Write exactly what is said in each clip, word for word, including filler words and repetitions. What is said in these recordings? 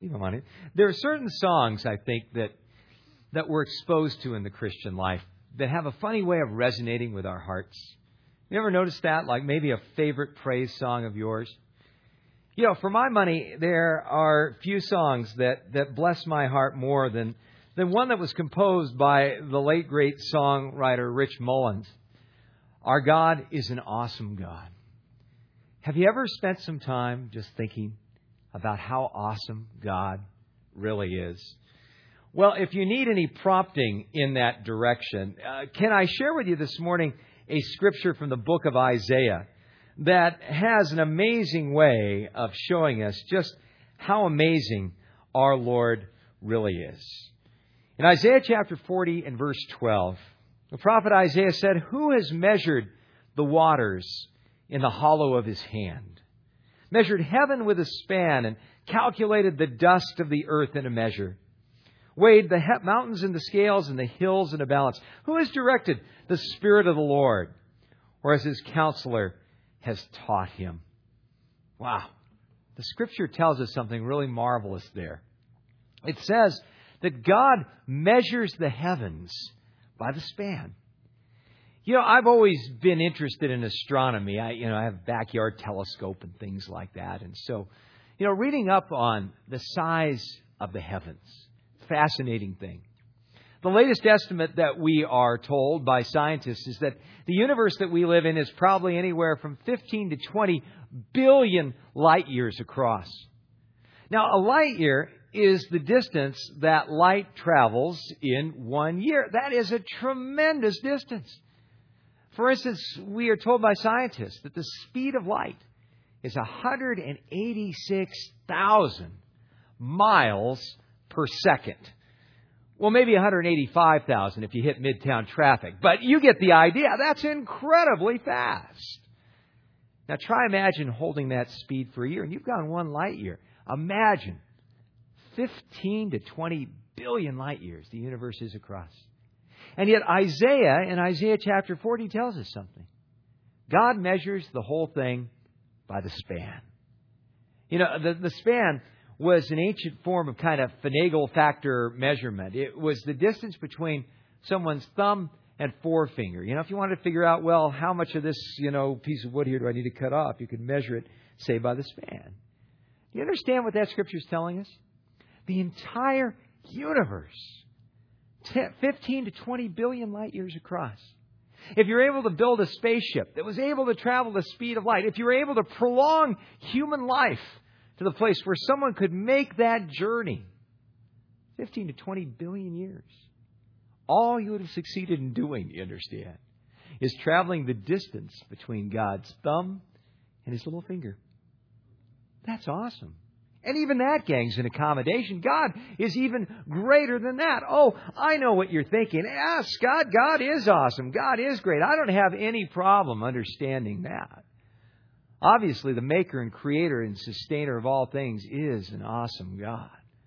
You know, money. There are certain songs, I think, that that we're exposed to in the Christian life that have a funny way of resonating with our hearts. You ever noticed that? Like maybe a favorite praise song of yours? You know, for my money, there are few songs that, that bless my heart more than, than one that was composed by the late, great songwriter Rich Mullins. Our God is an awesome God. Have you ever spent some time just thinking about how awesome God really is? Well, if you need any prompting in that direction, uh, can I share with you this morning a scripture from the book of Isaiah that has an amazing way of showing us just how amazing our Lord really is. In Isaiah chapter forty and verse twelve, the prophet Isaiah said, "Who has measured the waters in the hollow of his hand, measured heaven with a span, and calculated the dust of the earth in a measure, weighed the he- mountains in the scales and the hills in a balance? Who has directed the Spirit of the Lord, or as his counselor has taught him?" Wow. The Scripture tells us something really marvelous there. It says that God measures the heavens by the span. You know, I've always been interested in astronomy. I, you know, I have a backyard telescope and things like that. And so, you know, reading up on the size of the heavens, fascinating thing. The latest estimate that we are told by scientists is that the universe that we live in is probably anywhere from fifteen to twenty billion light years across. Now, a light year is the distance that light travels in one year. That is a tremendous distance. For instance, we are told by scientists that the speed of light is one hundred eighty-six thousand miles per second. Well, maybe one hundred eighty-five thousand if you hit midtown traffic. But you get the idea. That's incredibly fast. Now try imagine holding that speed for a year. And you've gone one light year. Imagine fifteen to twenty billion light years the universe is across. And yet Isaiah, in Isaiah chapter forty, tells us something. God measures the whole thing by the span. You know, the, the span was an ancient form of kind of finagle factor measurement. It was the distance between someone's thumb and forefinger. You know, if you wanted to figure out, well, how much of this, you know, piece of wood here do I need to cut off? You could measure it, say, by the span. Do you understand what that scripture is telling us? The entire universe, fifteen to twenty billion light years across. If you're able to build a spaceship that was able to travel the speed of light, if you were able to prolong human life to the place where someone could make that journey, fifteen to twenty billion years, all you would have succeeded in doing, you understand, is traveling the distance between God's thumb and His little finger. That's awesome. And even that, gang's an accommodation. God is even greater than that. Oh, I know what you're thinking. Yes, God, God is awesome. God is great. I don't have any problem understanding that. Obviously, the maker and creator and sustainer of all things is an awesome God.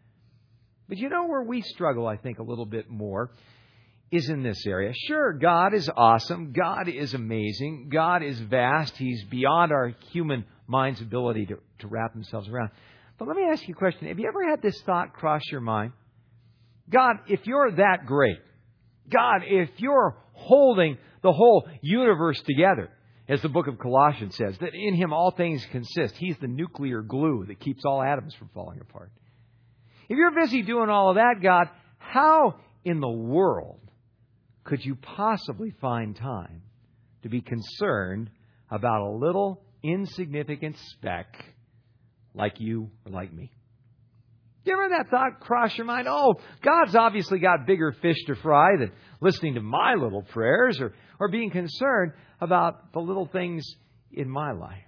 But you know where we struggle, I think, a little bit more is in this area. Sure, God is awesome. God is amazing. God is vast. He's beyond our human mind's ability to, to wrap themselves around. But let me ask you a question. Have you ever had this thought cross your mind? God, if you're that great, God, if you're holding the whole universe together, as the book of Colossians says, that in Him all things consist. He's the nuclear glue that keeps all atoms from falling apart. If you're busy doing all of that, God, how in the world could you possibly find time to be concerned about a little insignificant speck like you or like me? You ever had that thought cross your mind? Oh, God's obviously got bigger fish to fry than listening to my little prayers or, or being concerned about the little things in my life.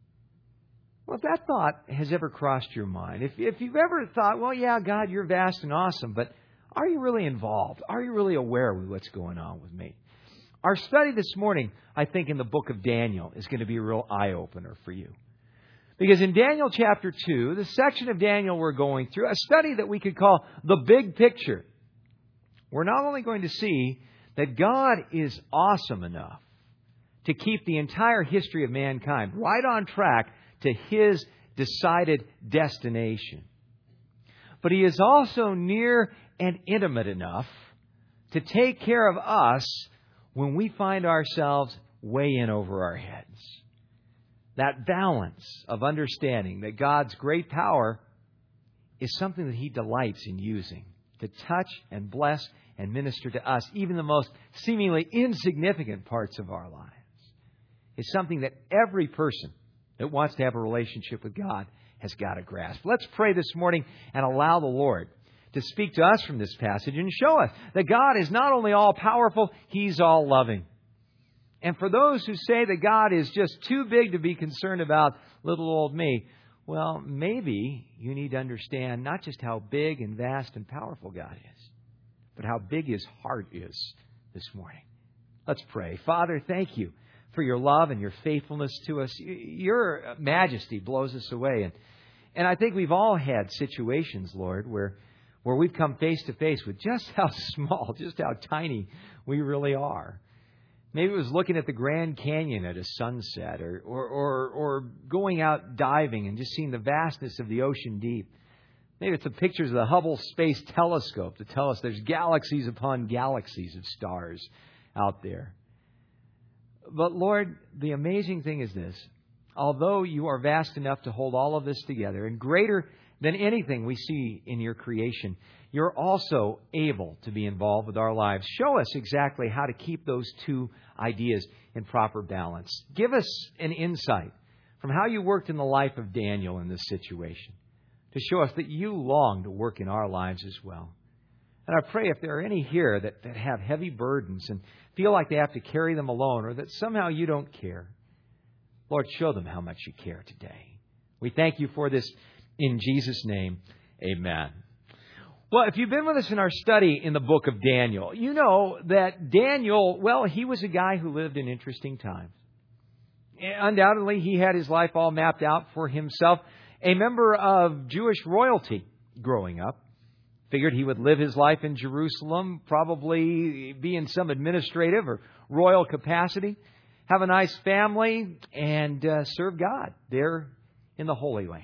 Well, if that thought has ever crossed your mind, if, if you've ever thought, well, yeah, God, you're vast and awesome, but are you really involved? Are you really aware of what's going on with me? Our study this morning, I think, in the book of Daniel is going to be a real eye-opener for you. Because in Daniel chapter two, the section of Daniel we're going through, a study that we could call the big picture, we're not only going to see that God is awesome enough to keep the entire history of mankind right on track to His decided destination, but He is also near and intimate enough to take care of us when we find ourselves way in over our heads. That balance of understanding that God's great power is something that He delights in using to touch and bless and minister to us, even the most seemingly insignificant parts of our lives, is something that every person that wants to have a relationship with God has got to grasp. Let's pray this morning and allow the Lord to speak to us from this passage and show us that God is not only all-powerful, He's all-loving. And for those who say that God is just too big to be concerned about little old me, well, maybe you need to understand not just how big and vast and powerful God is, but how big His heart is this morning. Let's pray. Father, thank You for Your love and Your faithfulness to us. Your majesty blows us away. And, and I think we've all had situations, Lord, where, where we've come face to face with just how small, just how tiny we really are. Maybe it was looking at the Grand Canyon at a sunset, or, or, or, or going out diving and just seeing the vastness of the ocean deep. Maybe it's the pictures of the Hubble Space Telescope to tell us there's galaxies upon galaxies of stars out there. But Lord, the amazing thing is this. Although You are vast enough to hold all of this together and greater than anything we see in Your creation, You're also able to be involved with our lives. Show us exactly how to keep those two ideas in proper balance. Give us an insight from how You worked in the life of Daniel in this situation to show us that You long to work in our lives as well. And I pray if there are any here that, that have heavy burdens and feel like they have to carry them alone, or that somehow You don't care, Lord, show them how much You care today. We thank You for this in Jesus' name. Amen. Well, if you've been with us in our study in the book of Daniel, you know that Daniel, well, he was a guy who lived in interesting times. Undoubtedly, he had his life all mapped out for himself. A member of Jewish royalty growing up. Figured he would live his life in Jerusalem, probably be in some administrative or royal capacity, have a nice family, and uh, serve God there in the Holy Land.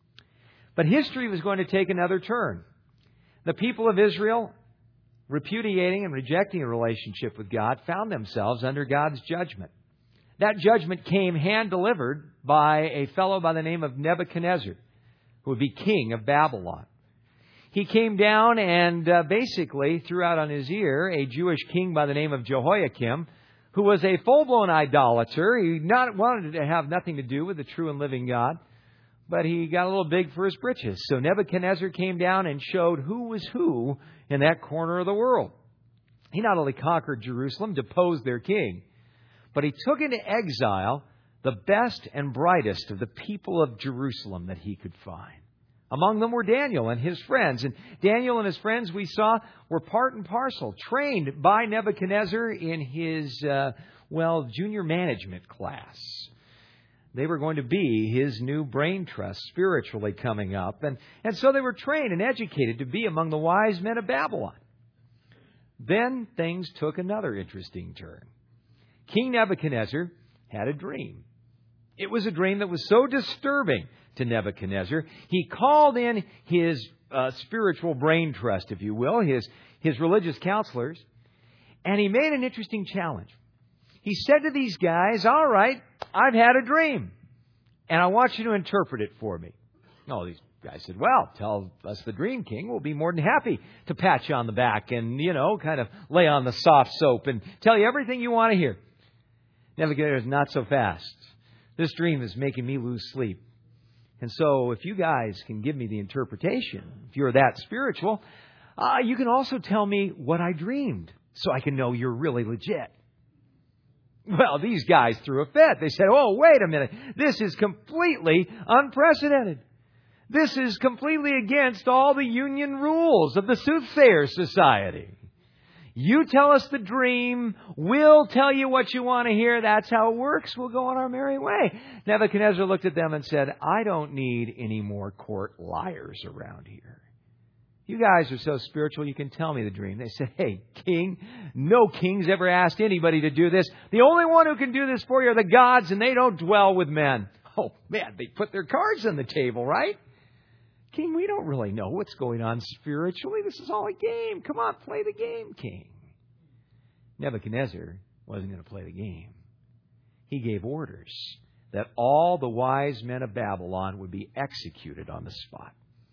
But history was going to take another turn. The people of Israel, repudiating and rejecting a relationship with God, found themselves under God's judgment. That judgment came hand-delivered by a fellow by the name of Nebuchadnezzar, who would be king of Babylon. He came down and uh, basically threw out on his ear a Jewish king by the name of Jehoiakim, who was a full-blown idolater. He not wanted to have nothing to do with the true and living God, but he got a little big for his britches. So Nebuchadnezzar came down and showed who was who in that corner of the world. He not only conquered Jerusalem, deposed their king, but he took into exile the best and brightest of the people of Jerusalem that he could find. Among them were Daniel and his friends. And Daniel and his friends, we saw, were part and parcel, trained by Nebuchadnezzar in his, uh, well, junior management class. They were going to be his new brain trust spiritually coming up. And, and so they were trained and educated to be among the wise men of Babylon. Then things took another interesting turn. King Nebuchadnezzar had a dream. It was a dream that was so disturbing to Nebuchadnezzar, he called in his uh, spiritual brain trust, if you will, his, his religious counselors, and he made an interesting challenge. He said to these guys, all right, I've had a dream, and I want you to interpret it for me. Oh, these guys said, well, tell us the dream, King. We'll be more than happy to pat you on the back and, you know, kind of lay on the soft soap and tell you everything you want to hear. Nebuchadnezzar, not so fast. This dream is making me lose sleep. And so if you guys can give me the interpretation, if you're that spiritual, uh, you can also tell me what I dreamed so I can know you're really legit. Well, these guys threw a fit. They said, oh, wait a minute. This is completely unprecedented. This is completely against all the union rules of the Soothsayer Society. You tell us the dream. We'll tell you what you want to hear. That's how it works. We'll go on our merry way. Nebuchadnezzar looked at them and said, I don't need any more court liars around here. You guys are so spiritual, you can tell me the dream. They said, hey, king, no king's ever asked anybody to do this. The only one who can do this for you are the gods, and they don't dwell with men. Oh, man, they put their cards on the table, right? King, we don't really know what's going on spiritually. This is all a game. Come on, play the game, King. Nebuchadnezzar wasn't going to play the game. He gave orders that all the wise men of Babylon would be executed on the spot.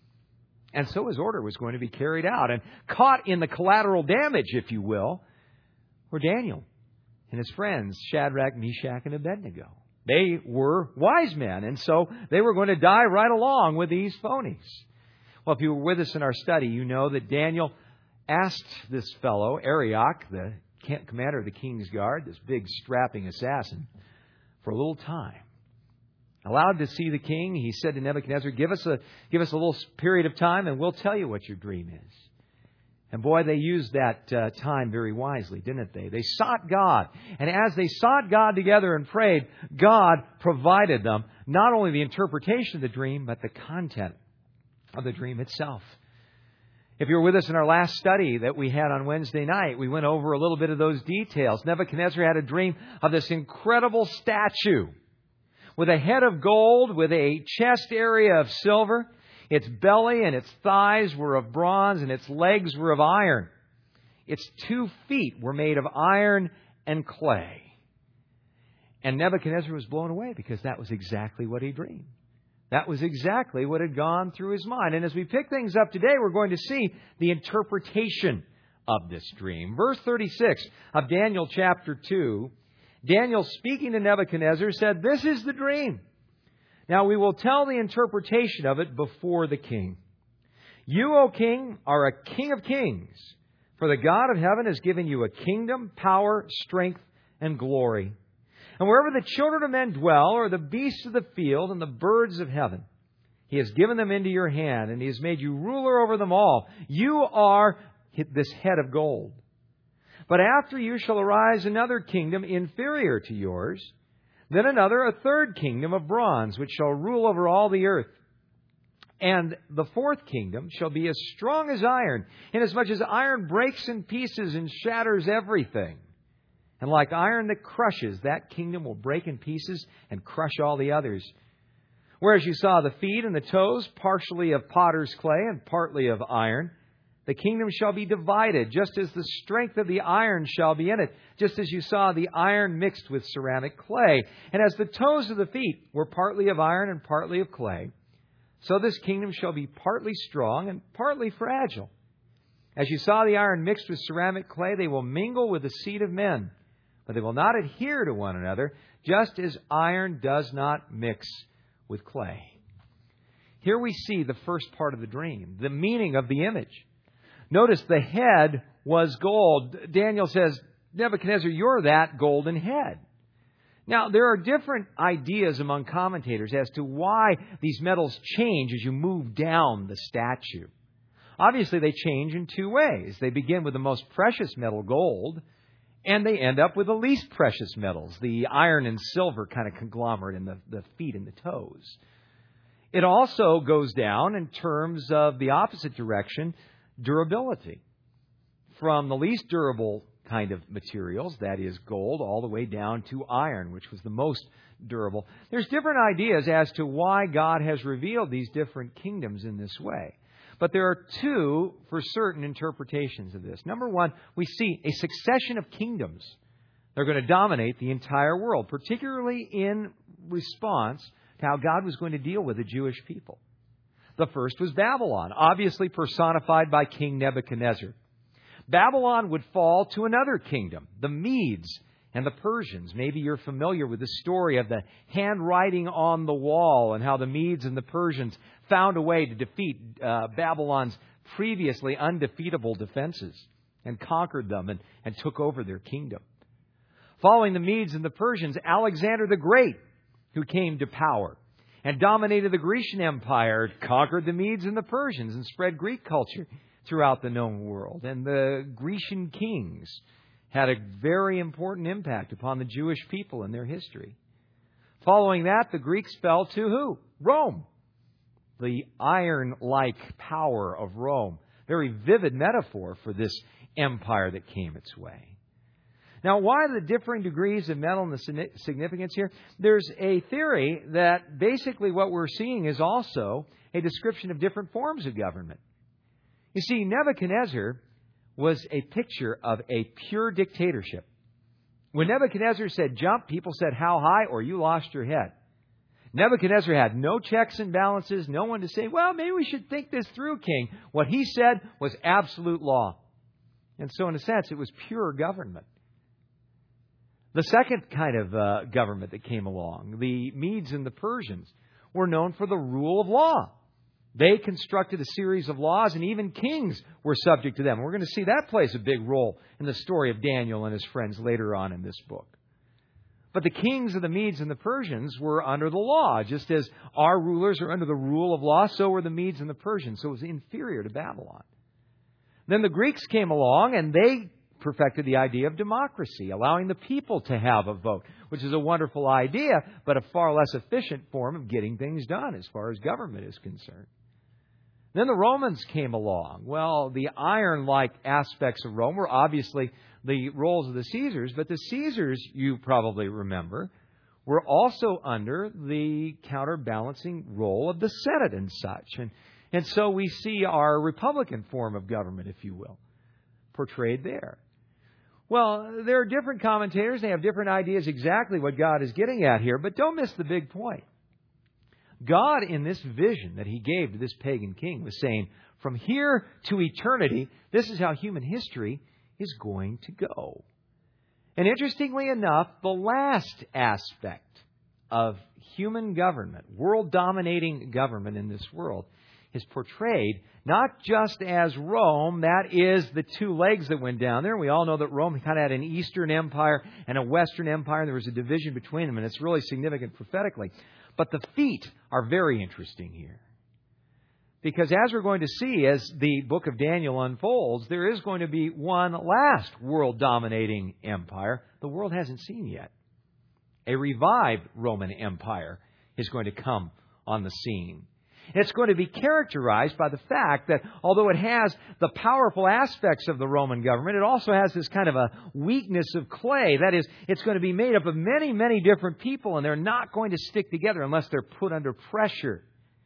And so his order was going to be carried out. And caught in the collateral damage, if you will, were Daniel and his friends, Shadrach, Meshach, and Abednego. They were wise men, and so they were going to die right along with these phonies. Well, if you were with us in our study, you know that Daniel asked this fellow, Arioch, the commander of the king's guard, this big strapping assassin, for a little time. Allowed to see the king, he said to Nebuchadnezzar, give us a give us a little period of time and we'll tell you what your dream is. And boy, they used that uh, time very wisely, didn't they? They sought God. And as they sought God together and prayed, God provided them not only the interpretation of the dream, but the content of the dream itself. If you were with us in our last study that we had on Wednesday night, we went over a little bit of those details. Nebuchadnezzar had a dream of this incredible statue with a head of gold, with a chest area of silver. Its belly and its thighs were of bronze, and its legs were of iron. Its two feet were made of iron and clay. And Nebuchadnezzar was blown away because that was exactly what he dreamed. That was exactly what had gone through his mind. And as we pick things up today, we're going to see the interpretation of this dream. Verse thirty-six of Daniel chapter two, Daniel, speaking to Nebuchadnezzar, said, "This is the dream. Now we will tell the interpretation of it before the king. You, O king, are a king of kings, for the God of heaven has given you a kingdom, power, strength, and glory. And wherever the children of men dwell, or the beasts of the field, and the birds of heaven, He has given them into your hand, and He has made you ruler over them all. You are this head of gold. But after you shall arise another kingdom inferior to yours, then another, a third kingdom of bronze, which shall rule over all the earth. And the fourth kingdom shall be as strong as iron, inasmuch as iron breaks in pieces and shatters everything. And like iron that crushes, that kingdom will break in pieces and crush all the others. Whereas you saw the feet and the toes, partially of potter's clay and partly of iron, the kingdom shall be divided, just as the strength of the iron shall be in it, just as you saw the iron mixed with ceramic clay. And as the toes of the feet were partly of iron and partly of clay, so this kingdom shall be partly strong and partly fragile. As you saw the iron mixed with ceramic clay, they will mingle with the seed of men, but they will not adhere to one another, just as iron does not mix with clay." Here we see the first part of the dream, the meaning of the image. Notice the head was gold. Daniel says, Nebuchadnezzar, you're that golden head. Now, there are different ideas among commentators as to why these metals change as you move down the statue. Obviously, they change in two ways. They begin with the most precious metal, gold, and they end up with the least precious metals, the iron and silver kind of conglomerate in the, the feet and the toes. It also goes down in terms of the opposite direction, durability. From the least durable kind of materials, that is gold, all the way down to iron, which was the most durable. There's different ideas as to why God has revealed these different kingdoms in this way. But there are two, for certain, interpretations of this. Number one, we see a succession of kingdoms. They're going to dominate the entire world, particularly in response to how God was going to deal with the Jewish people. The first was Babylon, obviously personified by King Nebuchadnezzar. Babylon would fall to another kingdom, the Medes and the Persians. Maybe you're familiar with the story of the handwriting on the wall and how the Medes and the Persians found a way to defeat uh, Babylon's previously undefeatable defenses and conquered them and, and took over their kingdom. Following the Medes and the Persians, Alexander the Great, who came to power and dominated the Grecian Empire, conquered the Medes and the Persians and spread Greek culture throughout the known world. And the Grecian kings had a very important impact upon the Jewish people in their history. Following that, the Greeks fell to who? Rome. The iron-like power of Rome. Very vivid metaphor for this empire that came its way. Now, why the differing degrees of metal and the significance here? There's a theory that basically what we're seeing is also a description of different forms of government. You see, Nebuchadnezzar was a picture of a pure dictatorship. When Nebuchadnezzar said jump, people said how high, or you lost your head. Nebuchadnezzar had no checks and balances, no one to say, well, maybe we should think this through, king. What he said was absolute law. And so in a sense, it was pure government. The second kind of uh, government that came along, the Medes and the Persians, were known for the rule of law. They constructed a series of laws, and even kings were subject to them. We're going to see that plays a big role in the story of Daniel and his friends later on in this book. But the kings of the Medes and the Persians were under the law. Just as our rulers are under the rule of law, so were the Medes and the Persians. So it was inferior to Babylon. Then the Greeks came along, and they perfected the idea of democracy, allowing the people to have a vote, which is a wonderful idea, but a far less efficient form of getting things done as far as government is concerned. Then the Romans came along. Well, the iron-like aspects of Rome were obviously the roles of the Caesars, but the Caesars, you probably remember, were also under the counterbalancing role of the Senate and such. And, and so we see our Republican form of government, if you will, portrayed there. Well, there are different commentators. They have different ideas exactly what God is getting at here, but don't miss the big point. God, in this vision that He gave to this pagan king, was saying, from here to eternity, this is how human history is going to go. And interestingly enough, the last aspect of human government, world-dominating government in this world, is portrayed not just as Rome, that is the two legs that went down there. We all know that Rome kind of had an Eastern Empire and a Western Empire. There was a division between them, and it's really significant prophetically. But the feet are very interesting here. Because as we're going to see, as the book of Daniel unfolds, there is going to be one last world-dominating empire the world hasn't seen yet. A revived Roman Empire is going to come on the scene. And it's going to be characterized by the fact that although it has the powerful aspects of the Roman government, it also has this kind of a weakness of clay. That is, it's going to be made up of many, many different people, and they're not going to stick together unless they're put under pressure.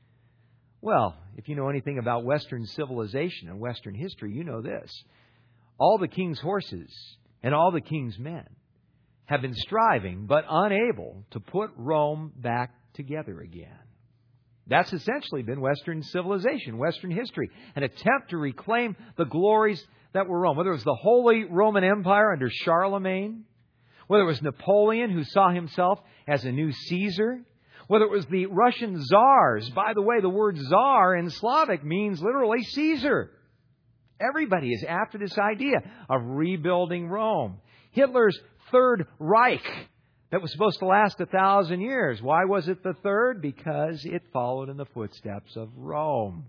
Well, if you know anything about Western civilization and Western history, you know this. All the king's horses and all the king's men have been striving but unable to put Rome back together again. That's essentially been Western civilization, Western history, an attempt to reclaim the glories that were Rome. Whether it was the Holy Roman Empire under Charlemagne, whether it was Napoleon who saw himself as a new Caesar, whether it was the Russian czars. By the way, the word czar in Slavic means literally Caesar. Everybody is after this idea of rebuilding Rome. Hitler's Third Reich that was supposed to last a thousand years. Why was it the third? Because it followed in the footsteps of Rome.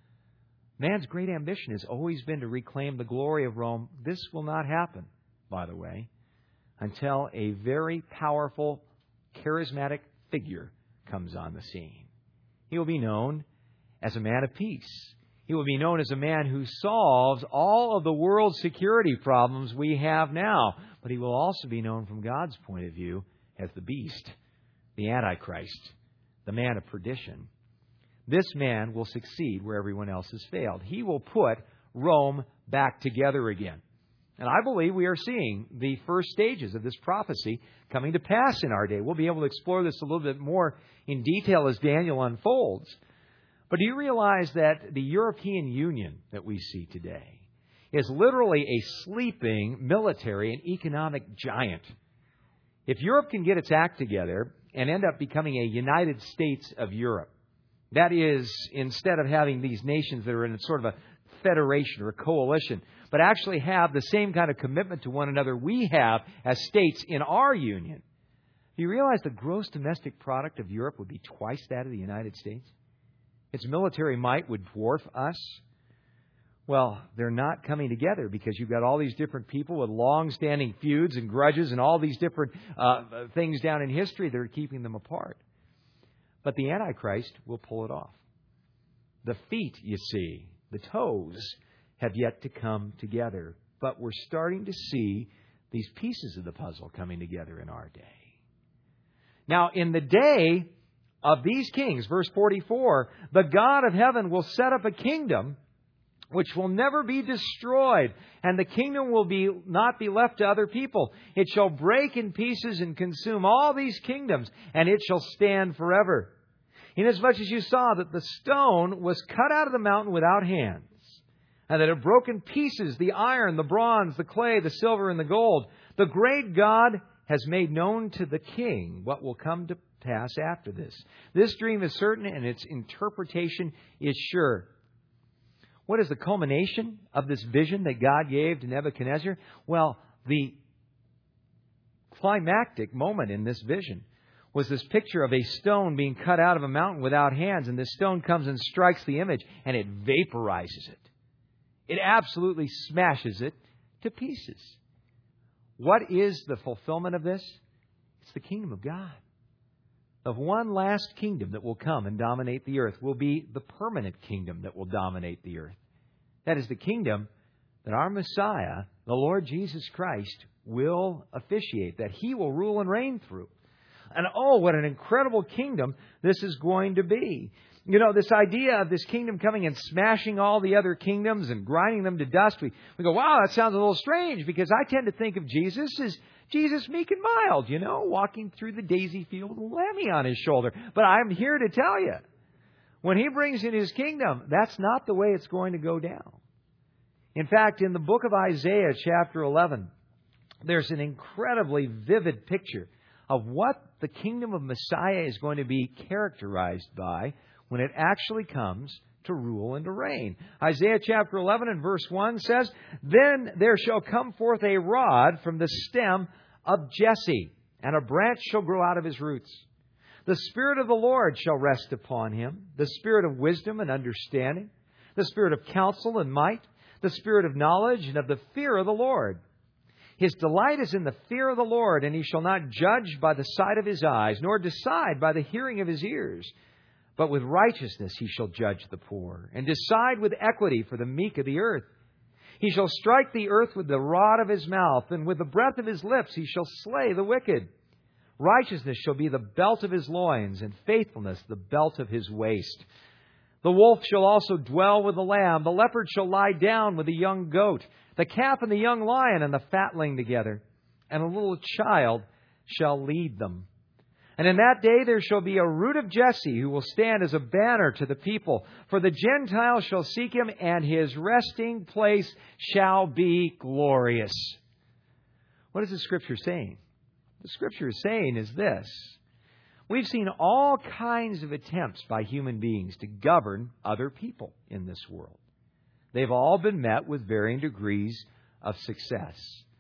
Man's great ambition has always been to reclaim the glory of Rome. This will not happen, by the way, until a very powerful, charismatic figure comes on the scene. He will be known as a man of peace. He will be known as a man who solves all of the world's security problems we have now. But he will also be known from God's point of view as the beast, the Antichrist, the man of perdition. This man will succeed where everyone else has failed. He will put Rome back together again. And I believe we are seeing the first stages of this prophecy coming to pass in our day. We'll be able to explore this a little bit more in detail as Daniel unfolds. But do you realize that the European Union that we see today is literally a sleeping military and economic giant? If Europe can get its act together and end up becoming a United States of Europe, that is, instead of having these nations that are in sort of a federation or a coalition, but actually have the same kind of commitment to one another we have as states in our union, do you realize the gross domestic product of Europe would be twice that of the United States? Its military might would dwarf us. Well, they're not coming together because you've got all these different people with long-standing feuds and grudges and all these different uh, things down in history that are keeping them apart. But the Antichrist will pull it off. The feet, you see, the toes, have yet to come together. But we're starting to see these pieces of the puzzle coming together in our day. Now, in the day of these kings, verse forty-four, the God of heaven will set up a kingdom which will never be destroyed, and the kingdom will be not be left to other people. It shall break in pieces and consume all these kingdoms, and it shall stand forever. Inasmuch as you saw that the stone was cut out of the mountain without hands, and that it broke in pieces the iron, the bronze, the clay, the silver, and the gold, the great God has made known to the king what will come to pass after this. This dream is certain, and its interpretation is sure. What is the culmination of this vision that God gave to Nebuchadnezzar? Well, the climactic moment in this vision was this picture of a stone being cut out of a mountain without hands, and this stone comes and strikes the image, and it vaporizes it. It absolutely smashes it to pieces. What is the fulfillment of this? It's the kingdom of God. The one last kingdom that will come and dominate the earth will be the permanent kingdom that will dominate the earth. That is the kingdom that our Messiah, the Lord Jesus Christ, will officiate, that He will rule and reign through. And oh, what an incredible kingdom this is going to be. You know, this idea of this kingdom coming and smashing all the other kingdoms and grinding them to dust, we, we go, wow, that sounds a little strange, because I tend to think of Jesus as Jesus meek and mild, you know, walking through the daisy field with a lammy on His shoulder. But I'm here to tell you, when He brings in His kingdom, that's not the way it's going to go down. In fact, in the book of Isaiah, chapter eleven, there's an incredibly vivid picture of what the kingdom of Messiah is going to be characterized by when it actually comes to rule and to reign. Isaiah chapter eleven and verse one says, "Then there shall come forth a rod from the stem of Jesse, and a branch shall grow out of his roots. The Spirit of the Lord shall rest upon him, the Spirit of wisdom and understanding, the Spirit of counsel and might, the Spirit of knowledge and of the fear of the Lord. His delight is in the fear of the Lord, and he shall not judge by the sight of his eyes, nor decide by the hearing of his ears. But with righteousness he shall judge the poor, and decide with equity for the meek of the earth. He shall strike the earth with the rod of his mouth, and with the breath of his lips he shall slay the wicked. Righteousness shall be the belt of his loins, and faithfulness the belt of his waist. The wolf shall also dwell with the lamb. The leopard shall lie down with the young goat. The calf and the young lion and the fatling together. And a little child shall lead them. And in that day there shall be a root of Jesse, who will stand as a banner to the people. For the Gentiles shall seek him, and his resting place shall be glorious." What is the Scripture saying? The Scripture is saying is this: we've seen all kinds of attempts by human beings to govern other people in this world. They've all been met with varying degrees of success.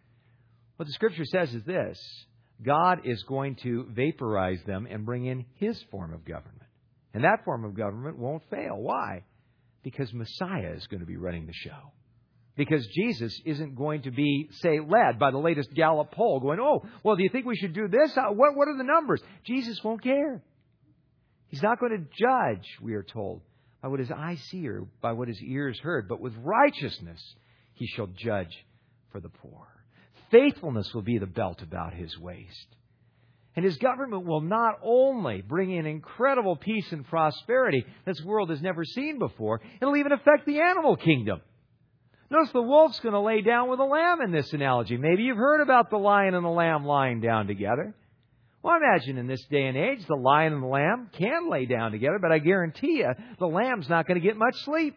What the Scripture says is this: God is going to vaporize them and bring in His form of government. And that form of government won't fail. Why? Because Messiah is going to be running the show. Because Jesus isn't going to be, say, led by the latest Gallup poll going, "Oh, well, do you think we should do this? What, what are the numbers?" Jesus won't care. He's not going to judge, we are told, by what his eyes see or by what his ears heard. But with righteousness he shall judge for the poor. Faithfulness will be the belt about his waist. And his government will not only bring in incredible peace and prosperity this world has never seen before, it'll even affect the animal kingdom. Notice the wolf's going to lay down with the lamb in this analogy. Maybe you've heard about the lion and the lamb lying down together. Well, imagine in this day and age, the lion and the lamb can lay down together, but I guarantee you, the lamb's not going to get much sleep.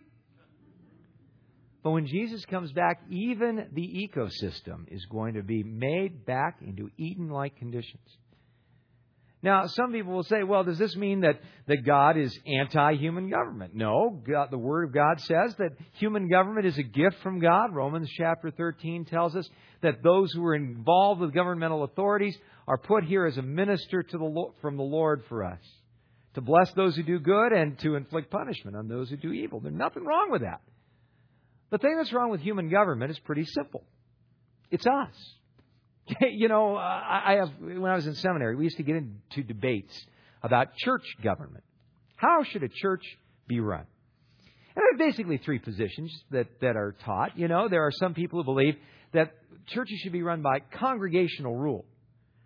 But when Jesus comes back, even the ecosystem is going to be made back into Eden-like conditions. Now, some people will say, well, does this mean that, that God is anti-human government? No, God, the Word of God says that human government is a gift from God. Romans chapter thirteen tells us that those who are involved with governmental authorities are put here as a minister to the, from the Lord for us, to bless those who do good and to inflict punishment on those who do evil. There's nothing wrong with that. The thing that's wrong with human government is pretty simple. It's us. You know, I have, when I was in seminary, we used to get into debates about church government. How should a church be run? And there are basically three positions that, that are taught. You know, there are some people who believe that churches should be run by congregational rule.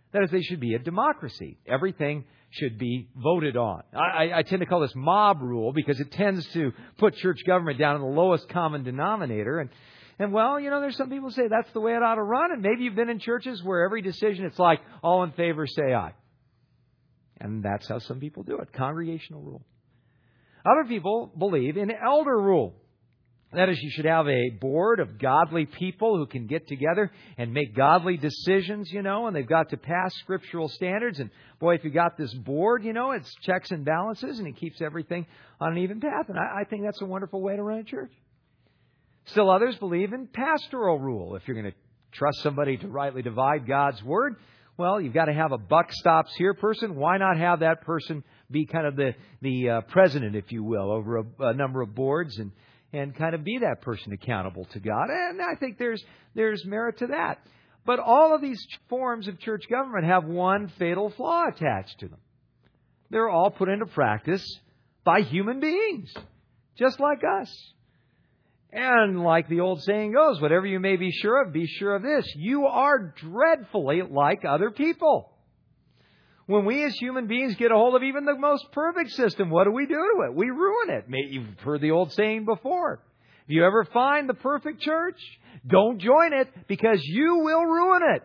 That is, they should be a democracy. Everything should be voted on. I, I tend to call this mob rule because it tends to put church government down in the lowest common denominator. And, and well, you know, there's some people who say that's the way it ought to run. And maybe you've been in churches where every decision, it's like, all in favor, say aye. And that's how some people do it. Congregational rule. Other people believe in elder rule. That is, you should have a board of godly people who can get together and make godly decisions, you know, and they've got to pass scriptural standards. And boy, if you got this board, you know, it's checks and balances and it keeps everything on an even path. And I, I think that's a wonderful way to run a church. Still others believe in pastoral rule. If you're going to trust somebody to rightly divide God's word, well, you've got to have a buck stops here person. Why not have that person be kind of the, the uh, president, if you will, over a, a number of boards and And kind of be that person accountable to God. And I think there's there's merit to that. But all of these forms of church government have one fatal flaw attached to them. They're all put into practice by human beings, just like us. And like the old saying goes, whatever you may be sure of, be sure of this. You are dreadfully like other people. When we as human beings get a hold of even the most perfect system, what do we do to it? We ruin it. You've heard the old saying before. If you ever find the perfect church, don't join it because you will ruin it.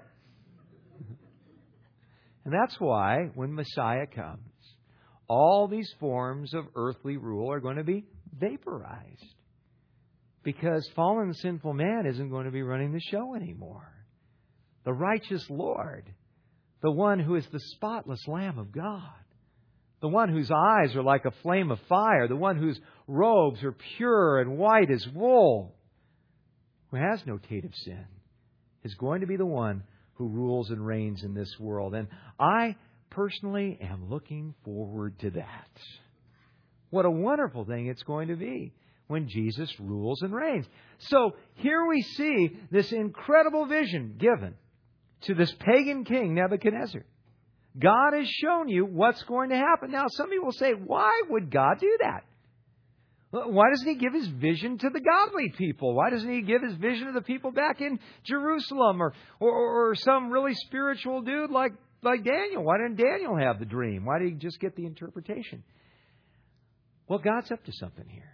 And that's why when Messiah comes, all these forms of earthly rule are going to be vaporized. Because fallen sinful man isn't going to be running the show anymore. The righteous Lord, the one who is the spotless Lamb of God, the one whose eyes are like a flame of fire, the one whose robes are pure and white as wool, who has no taint of sin, is going to be the one who rules and reigns in this world. And I personally am looking forward to that. What a wonderful thing it's going to be when Jesus rules and reigns. So here we see this incredible vision given to this pagan king, Nebuchadnezzar. God has shown you what's going to happen. Now, some people say, why would God do that? Why doesn't He give His vision to the godly people? Why doesn't He give His vision to the people back in Jerusalem or, or, or some really spiritual dude like, like Daniel? Why didn't Daniel have the dream? Why did he just get the interpretation? Well, God's up to something here.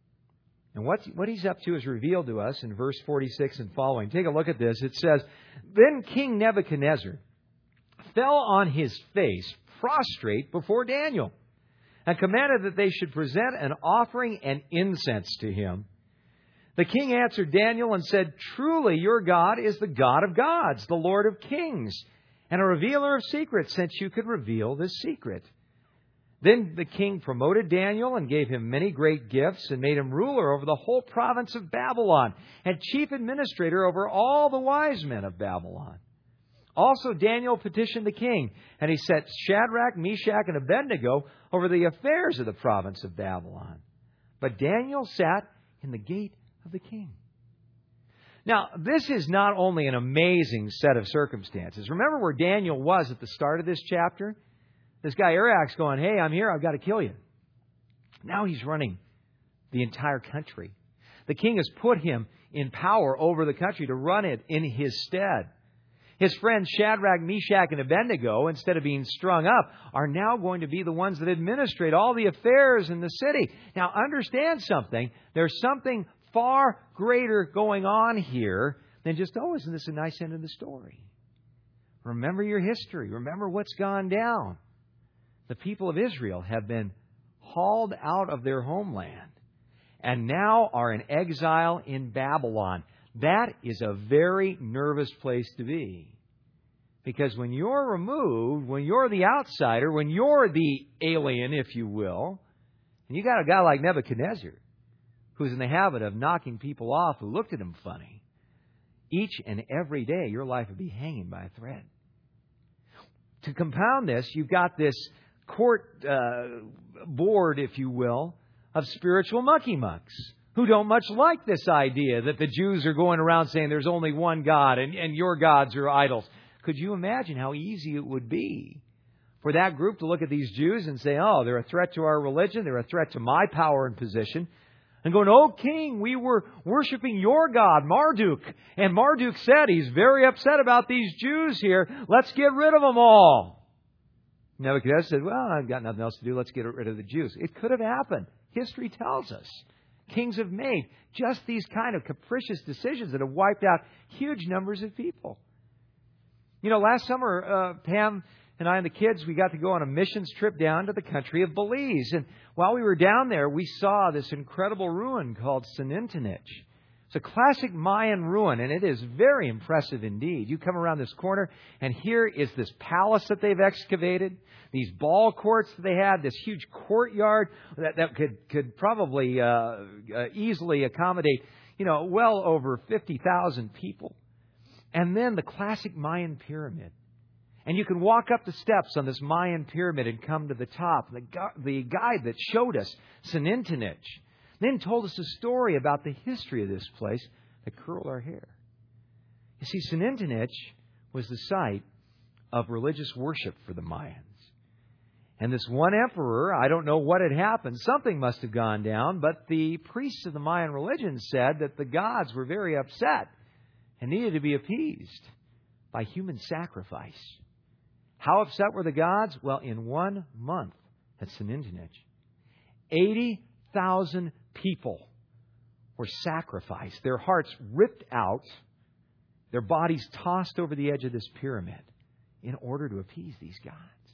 And what, what He's up to is revealed to us in verse forty-six and following. Take a look at this. It says, Then King Nebuchadnezzar fell on his face, prostrate before Daniel, and commanded that they should present an offering and incense to him. The king answered Daniel and said, Truly your God is the God of gods, the Lord of kings, and a revealer of secrets, since you could reveal this secret. Then the king promoted Daniel and gave him many great gifts and made him ruler over the whole province of Babylon and chief administrator over all the wise men of Babylon. Also Daniel petitioned the king, and he set Shadrach, Meshach, and Abednego over the affairs of the province of Babylon. But Daniel sat in the gate of the king. Now, this is not only an amazing set of circumstances. Remember where Daniel was at the start of this chapter? This guy Arioch's going, hey, I'm here, I've got to kill you. Now he's running the entire country. The king has put him in power over the country to run it in his stead. His friends Shadrach, Meshach, and Abednego, instead of being strung up, are now going to be the ones that administrate all the affairs in the city. Now, understand something. There's something far greater going on here than just, oh, isn't this a nice end of the story? Remember your history. Remember what's gone down. The people of Israel have been hauled out of their homeland and now are in exile in Babylon. That is a very nervous place to be. Because when you're removed, when you're the outsider, when you're the alien, if you will, and you got a guy like Nebuchadnezzar who's in the habit of knocking people off who looked at him funny, each and every day your life would be hanging by a thread. To compound this, you've got this court uh, board, if you will, of spiritual mucky mucks who don't much like this idea that the Jews are going around saying there's only one God and, and your gods are idols. Could you imagine how easy it would be for that group to look at these Jews and say, oh, they're a threat to our religion, they're a threat to my power and position. and going, "Oh, king, we were worshiping your God, Marduk. And Marduk said he's very upset about these Jews here. Let's get rid of them all." Nebuchadnezzar said, "Well, I've got nothing else to do. Let's get rid of the Jews." It could have happened. History tells us. Kings have made just these kind of capricious decisions that have wiped out huge numbers of people. You know, last summer, uh, Pam and I and the kids, we got to go on a missions trip down to the country of Belize. And while we were down there, we saw this incredible ruin called Sinintinich. It's a classic Mayan ruin, and it is very impressive indeed. You come around this corner, and here is this palace that they've excavated, these ball courts that they had, this huge courtyard that, that could, could probably uh, uh, easily accommodate, you know, well over fifty thousand people. And then the classic Mayan pyramid. And you can walk up the steps on this Mayan pyramid and come to the top. The, gu- the guide that showed us Sinintinich then told us a story about the history of this place that curled our hair. You see, Sinintinich was the site of religious worship for the Mayans. And this one emperor, I don't know what had happened, something must have gone down, but the priests of the Mayan religion said that the gods were very upset and needed to be appeased by human sacrifice. How upset were the gods? Well, in one month at Sinintinich, eighty thousand people were sacrificed, their hearts ripped out, their bodies tossed over the edge of this pyramid in order to appease these gods.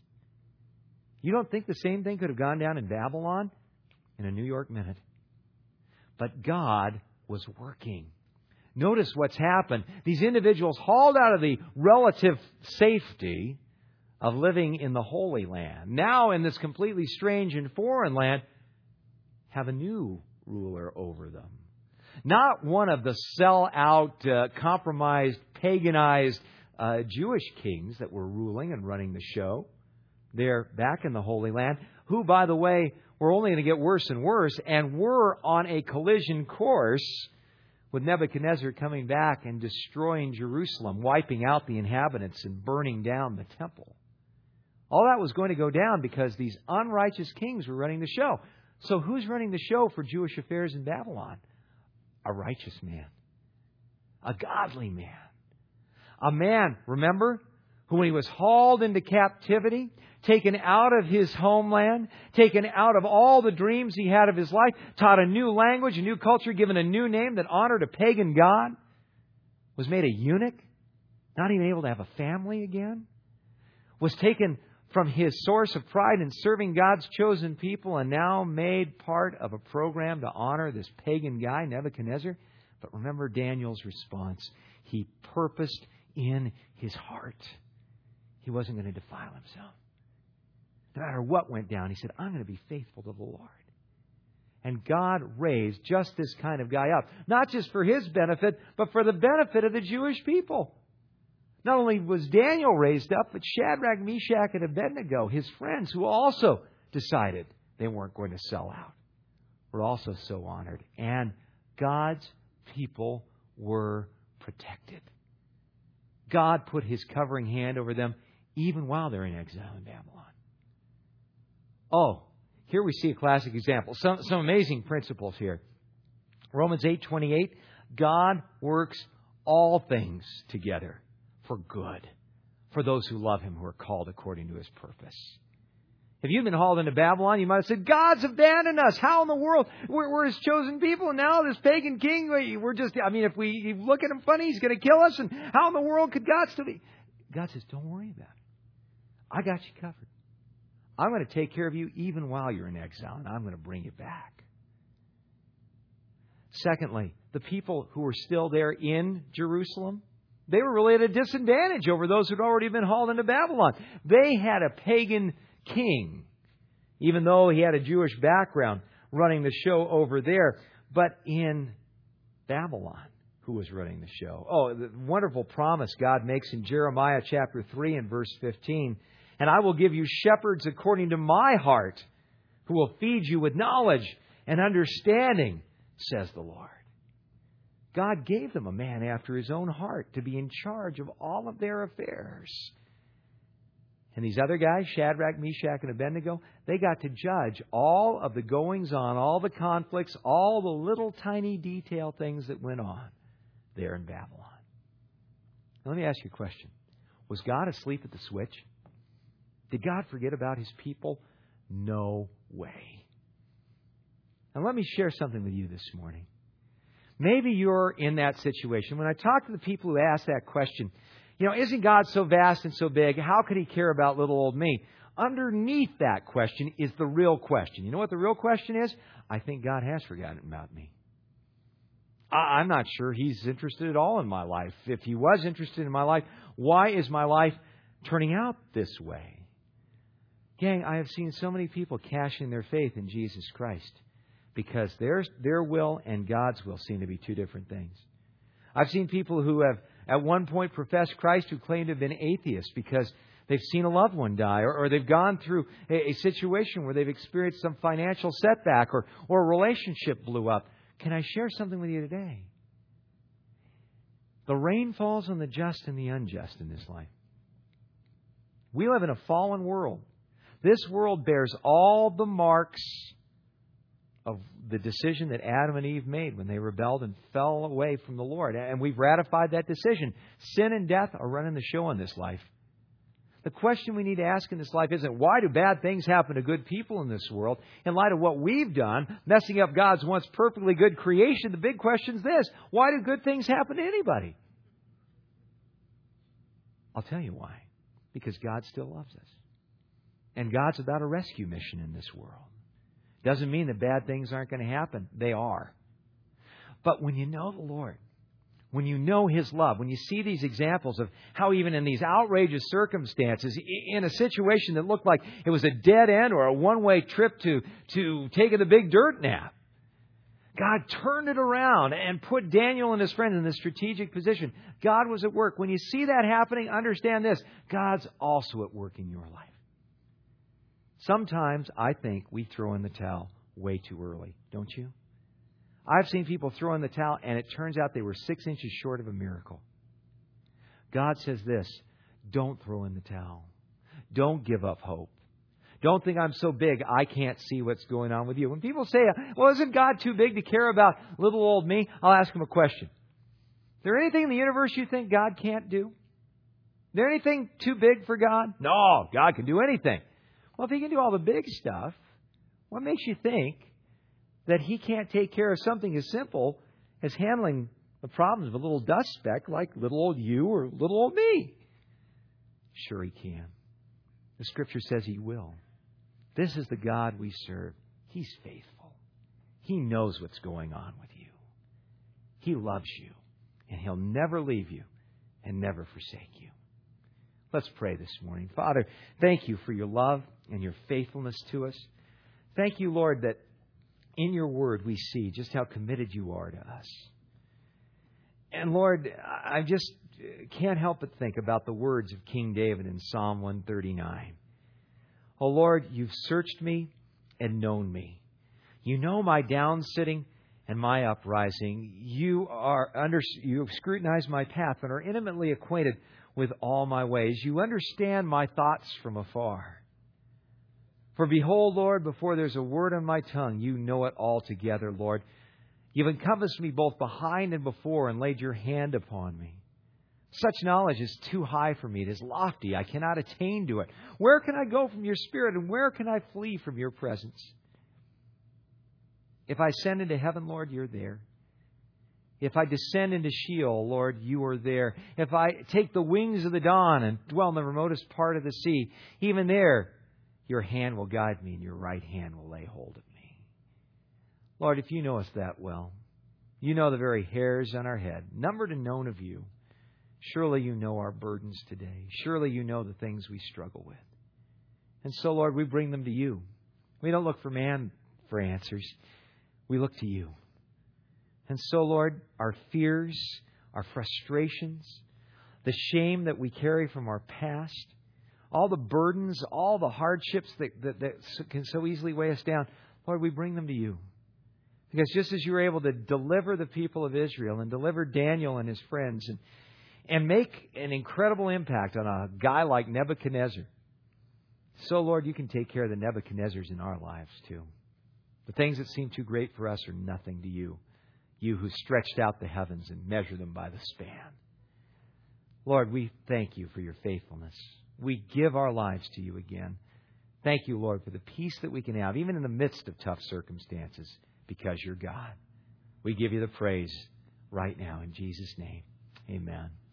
You don't think the same thing could have gone down in Babylon in a New York minute? But God was working. Notice what's happened. These individuals, hauled out of the relative safety of living in the Holy Land, now in this completely strange and foreign land, have a new ruler over them. Not one of the sell-out, uh, compromised, paganized uh, Jewish kings that were ruling and running the show. They're back in the Holy Land, who, by the way, were only going to get worse and worse, and were on a collision course with Nebuchadnezzar coming back and destroying Jerusalem, wiping out the inhabitants and burning down the temple. All that was going to go down because these unrighteous kings were running the show. So who's running the show for Jewish affairs in Babylon? A righteous man. A godly man. A man, remember, who when he was hauled into captivity, taken out of his homeland, taken out of all the dreams he had of his life, taught a new language, a new culture, given a new name that honored a pagan god, was made a eunuch, not even able to have a family again, was taken from his source of pride in serving God's chosen people and now made part of a program to honor this pagan guy, Nebuchadnezzar. But remember Daniel's response. He purposed in his heart he wasn't going to defile himself. No matter what went down, he said, I'm going to be faithful to the Lord. And God raised just this kind of guy up. Not just for his benefit, but for the benefit of the Jewish people. Not only was Daniel raised up, but Shadrach, Meshach, and Abednego, his friends, who also decided they weren't going to sell out, were also so honored. And God's people were protected. God put His covering hand over them even while they're in exile in Babylon. Oh, here we see a classic example. Some, some amazing principles here. Romans eight twenty-eight, God works all things together for good, for those who love Him, who are called according to His purpose. If you've been hauled into Babylon, you might have said, God's abandoned us. How in the world? We're, we're His chosen people, and now this pagan king, we're just, I mean, if we look at him funny, he's going to kill us, and how in the world could God still be? God says, don't worry about it. I got you covered. I'm going to take care of you even while you're in exile, and I'm going to bring you back. Secondly, the people who were still there in Jerusalem, they were really at a disadvantage over those who had already been hauled into Babylon. They had a pagan king, even though he had a Jewish background, running the show over there. But in Babylon, who was running the show? Oh, the wonderful promise God makes in Jeremiah chapter three and verse fifteen. And I will give you shepherds according to my heart, who will feed you with knowledge and understanding, says the Lord. God gave them a man after His own heart to be in charge of all of their affairs. And these other guys, Shadrach, Meshach, and Abednego, they got to judge all of the goings-on, all the conflicts, all the little tiny detail things that went on there in Babylon. Now, let me ask you a question. Was God asleep at the switch? Did God forget about His people? No way. Now, let me share something with you this morning. Maybe you're in that situation. When I talk to the people who ask that question, you know, isn't God so vast and so big? How could He care about little old me? Underneath that question is the real question. You know what the real question is? I think God has forgotten about me. I'm not sure He's interested at all in my life. If He was interested in my life, why is my life turning out this way? Gang, I have seen so many people cashing their faith in Jesus Christ because their, their will and God's will seem to be two different things. I've seen people who have at one point professed Christ who claim to have been atheists because they've seen a loved one die, or, or they've gone through a, a situation where they've experienced some financial setback, or, or a relationship blew up. Can I share something with you today? The rain falls on the just and the unjust in this life. We live in a fallen world. This world bears all the marks of the decision that Adam and Eve made when they rebelled and fell away from the Lord. And we've ratified that decision. Sin and death are running the show in this life. The question we need to ask in this life isn't, why do bad things happen to good people in this world? In light of what we've done, messing up God's once perfectly good creation, the big question is this: why do good things happen to anybody? I'll tell you why. Because God still loves us. And God's about a rescue mission in this world. Doesn't mean that bad things aren't going to happen. They are. But when you know the Lord, when you know His love, when you see these examples of how even in these outrageous circumstances, in a situation that looked like it was a dead end or a one-way trip to, to taking the big dirt nap, God turned it around and put Daniel and his friends in this strategic position. God was at work. When you see that happening, understand this: God's also at work in your life. Sometimes I think we throw in the towel way too early, don't you? I've seen people throw in the towel and it turns out they were six inches short of a miracle. God says this: don't throw in the towel. Don't give up hope. Don't think I'm so big I can't see what's going on with you. When people say, well, isn't God too big to care about little old me? I'll ask them a question. Is there anything in the universe you think God can't do? Is there anything too big for God? No, God can do anything. Well, if He can do all the big stuff, what makes you think that He can't take care of something as simple as handling the problems of a little dust speck like little old you or little old me? Sure He can. The Scripture says He will. This is the God we serve. He's faithful. He knows what's going on with you. He loves you, and He'll never leave you and never forsake you. Let's pray this morning. Father, thank You for Your love and Your faithfulness to us. Thank You, Lord, that in Your Word we see just how committed You are to us. And Lord, I just can't help but think about the words of King David in Psalm one thirty-nine. Oh Lord, You've searched me and known me. You know my downsitting and my uprising. You are under, You have scrutinized my path and are intimately acquainted with all my ways. You understand my thoughts from afar. For behold, Lord, before there's a word on my tongue, You know it altogether, Lord. You've encompassed me both behind and before and laid Your hand upon me. Such knowledge is too high for me. It is lofty. I cannot attain to it. Where can I go from Your Spirit, and where can I flee from Your presence? If I ascend into heaven, Lord, You're there. If I descend into Sheol, Lord, You are there. If I take the wings of the dawn and dwell in the remotest part of the sea, even there, Your hand will guide me and Your right hand will lay hold of me. Lord, if You know us that well, You know the very hairs on our head, numbered and known of You. Surely You know our burdens today. Surely You know the things we struggle with. And so, Lord, we bring them to You. We don't look for man for answers. We look to You. And so, Lord, our fears, our frustrations, the shame that we carry from our past, all the burdens, all the hardships that, that, that can so easily weigh us down, Lord, we bring them to You. Because just as You were able to deliver the people of Israel and deliver Daniel and his friends and, and make an incredible impact on a guy like Nebuchadnezzar, So, Lord, you can take care of the Nebuchadnezzars in our lives, too. The things that seem too great for us are nothing to you. You who stretched out the heavens and measured them by the span. Lord, we thank you for your faithfulness. We give our lives to you again. Thank you, Lord, for the peace that we can have, even in the midst of tough circumstances, because you're God. We give you the praise right now in Jesus' name. Amen.